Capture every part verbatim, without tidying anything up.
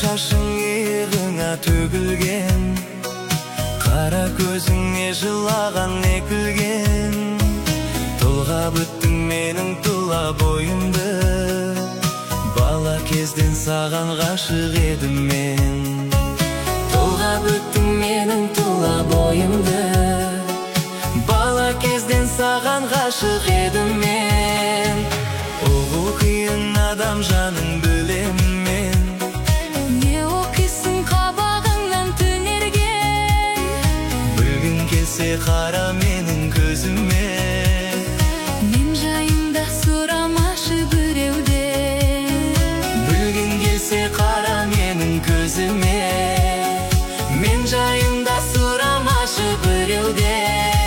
шашың иығыңа төгілген, қара көзіңе жылаған екілген. Тұлғап өттің менің тұла бойымды, бала кезден саған ғашық едім мен. Тұлғап өттің менің тұла бойымды, бала кезден саған ғашық едім мен. Оғу қиын адам жаның білем мен. Не оқисың қабағыңнан түнерген, Білгің келсе қара менің көзіме. Мен жайында сұрамашы біреуден. Білгің келсе қара менің көзіме. Мен жайында сұрамашы біреуден.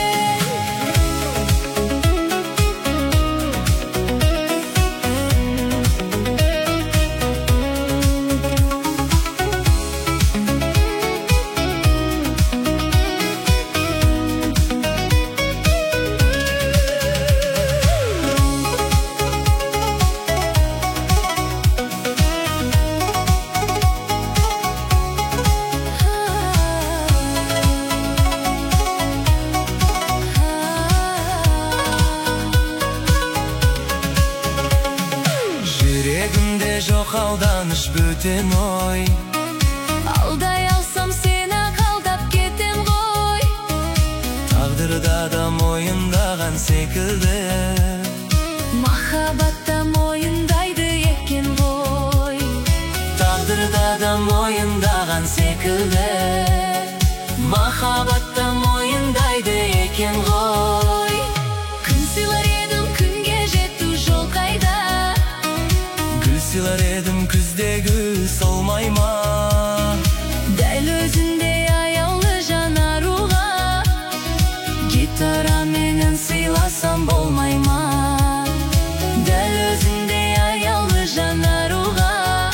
Жүрегімде жоқ алданыш бөтен ой, Алдай алсам сені қалдап кетем ғой. тағдырда да мойындаған секілді, Махаббатта мойындайды екен ғой. тағдырда да мойындаған секілді, махаббатта мойындайды екен ғой. Күн сыйлар едім күнге жету жол қайда, Гүл сыйлар едім күздегі солмай ма. дәл өзіндей аяулы жан аруға. Гитараменен сыйласам болмай ма. Дәл өзіндей аяулы жан аруға,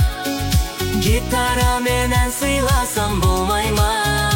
гитараменен сыйласам болмай ма.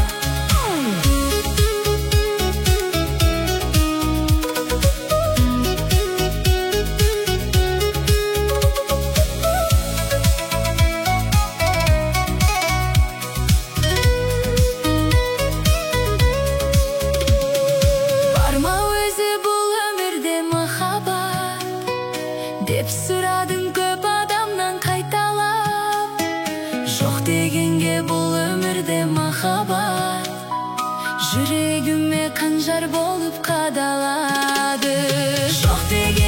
Деп сұрадың көп адамнан қайталап, жоқ дегенге бұл өмірде махаббат. Жүрегіме қанжар болып қадалады. Жоқ деген